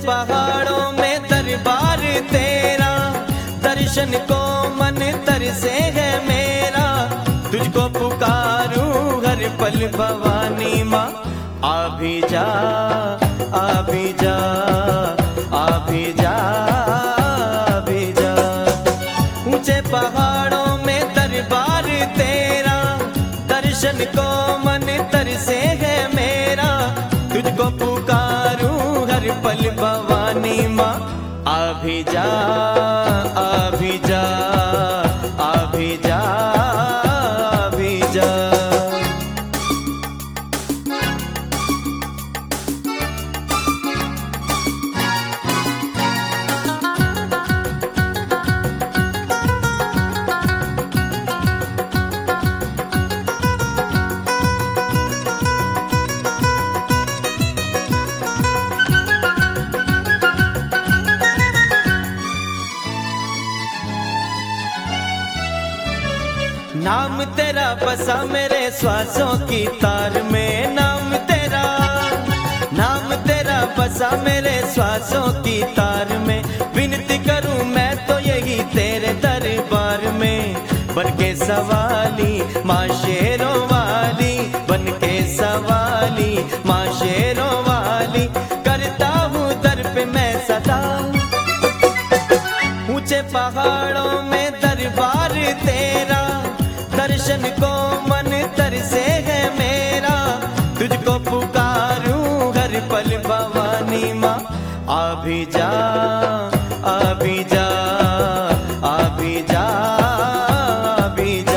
पहाड़ों में दरबार तेरा, दर्शन को मन तरसे है मेरा। तुझको पुकारूं हर पल भवानी माँ, आ भी जा, आ भी जा, आ भी जा, आ भी जा। ऊंचे पहाड़ों में दरबार तेरा, दर्शन को मन तरसे है मेरा। तुझको पुकारूं हर पल भवानी माँ, आ भी जा, आ भी जा, आ भी जा, आ भी जा। नाम तेरा बसा मेरे श्वासों की तार में, नाम तेरा, नाम तेरा बसा मेरे श्वासों की तार में। विनती करूं मैं तो यही तेरे दरबार में, बन के सवाली माँ शेरों वाली, बन के सवाली माँ शेरों वाली। करता हूँ दर पे मैं सदा, ऊंचे पहाड़ों में दरबार तेरा, दर्शन को मन तरसे है मेरा। तुझको पुकारूं हर पल भवानी माँ, आ भी जा, आ भी जा, आ भी जा, आ भी जा।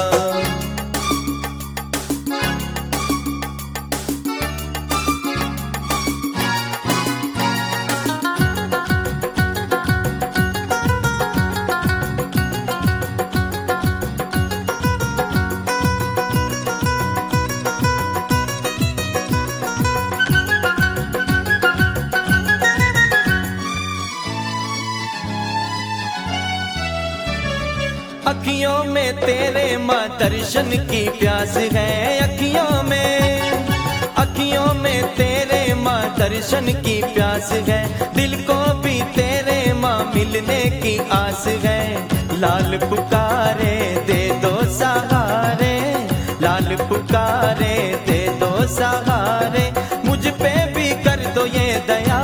अखियों में तेरे माँ दर्शन की प्यास है, अखियों में, अखियों में तेरे माँ दर्शन की प्यास है। दिल को भी तेरे माँ मिलने की आस है। लाल पुकारे दे दो सहारे, लाल पुकारे दे दो सहारे। मुझ पे भी कर दो ये दया,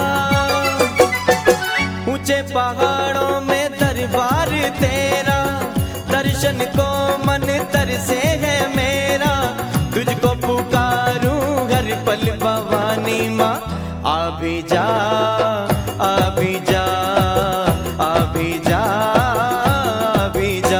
ऊंचे पहाड़ों में दरबार तेरा, दर्शन को मन तरसे है मेरा। तुझको पुकारूं हर पल भवानी माँ, आ भी जा, आ भी जा, आ भी जा, आ भी जा।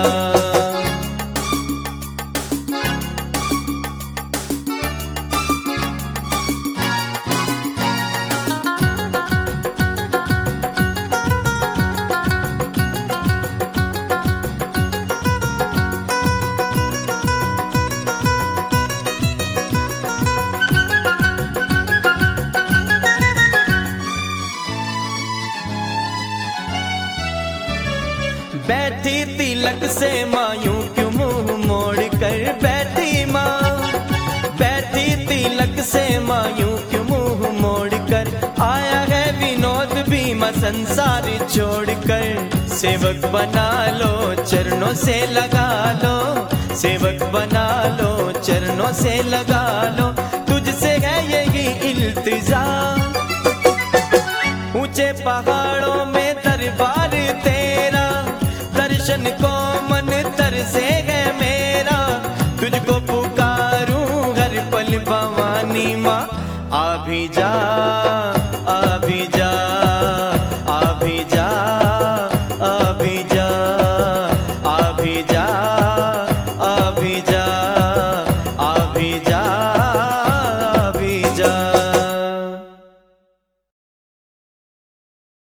बैठी तिलक से माँ यूं क्यों मुंह मोड़ कर बैठी माँ, बैठी तिलक से माँ यूं क्यों मुंह मोड़ कर। आया है विनोद भी माँ संसार छोड़ कर। सेवक बना लो चरणों से लगा लो, सेवक बना लो चरणों से लगा लो। तुझसे है यही इल्तिजा, ऊंचे पहाड़ों में दरबार तेरा, दर्शन को मन तरसे है मेरा। तुझको पुकारूं हर पल भवानी माँ, आ भी जा।